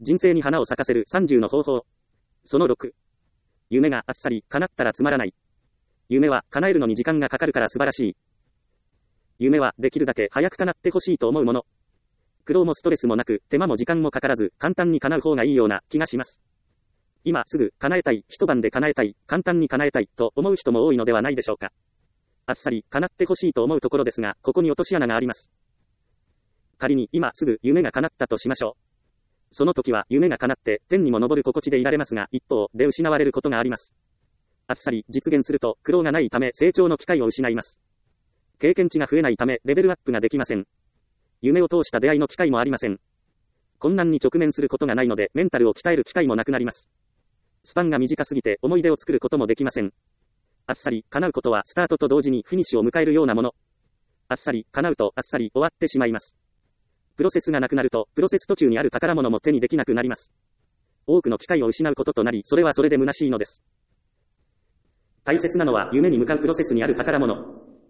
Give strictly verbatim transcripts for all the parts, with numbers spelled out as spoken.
人生に花を咲かせるさんじゅうの方法。そのろく。夢があっさり叶ったらつまらない。夢は叶えるのに時間がかかるから素晴らしい。夢はできるだけ早く叶ってほしいと思うもの。苦労もストレスもなく、手間も時間もかからず、簡単に叶う方がいいような気がします。今すぐ叶えたい、一晩で叶えたい、簡単に叶えたいと思う人も多いのではないでしょうか。あっさり叶ってほしいと思うところですが、ここに落とし穴があります。仮に今すぐ夢が叶ったとしましょう。その時は夢が叶って天にも昇る心地でいられますが、一方で失われることがあります。あっさり実現すると苦労がないため成長の機会を失います。経験値が増えないためレベルアップができません。夢を通した出会いの機会もありません。困難に直面することがないのでメンタルを鍛える機会もなくなります。スパンが短すぎて思い出を作ることもできません。あっさり叶うことはスタートと同時にフィニッシュを迎えるようなもの。あっさり叶うとあっさり終わってしまいます。プロセスがなくなると、プロセス途中にある宝物も手にできなくなります。多くの機会を失うこととなり、それはそれで虚しいのです。大切なのは夢に向かうプロセスにある宝物。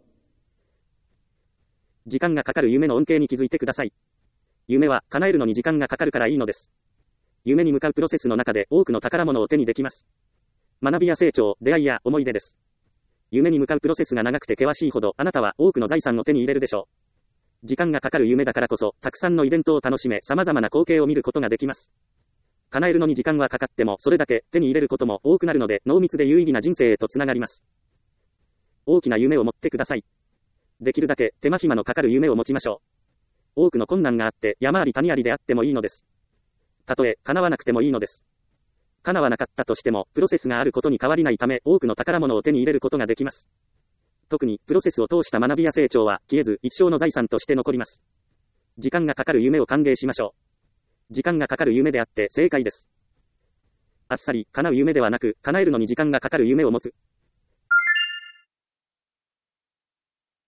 時間がかかる夢の恩恵に気づいてください。夢は叶えるのに時間がかかるからいいのです。夢に向かうプロセスの中で多くの宝物を手にできます。学びや成長、出会いや思い出です。夢に向かうプロセスが長くて険しいほど、あなたは多くの財産を手に入れるでしょう。時間がかかる夢だからこそ、たくさんのイベントを楽しめ、様々な光景を見ることができます。叶えるのに時間はかかっても、それだけ手に入れることも多くなるので、濃密で有意義な人生へとつながります。大きな夢を持ってください。できるだけ手間暇のかかる夢を持ちましょう。多くの困難があって、山あり谷ありであってもいいのです。たとえ叶わなくてもいいのです。叶わなかったとしても、プロセスがあることに変わりないため、多くの宝物を手に入れることができます。特に、プロセスを通した学びや成長は、消えず、一生の財産として残ります。時間がかかる夢を歓迎しましょう。時間がかかる夢であって正解です。あっさり、叶う夢ではなく、叶えるのに時間がかかる夢を持つ。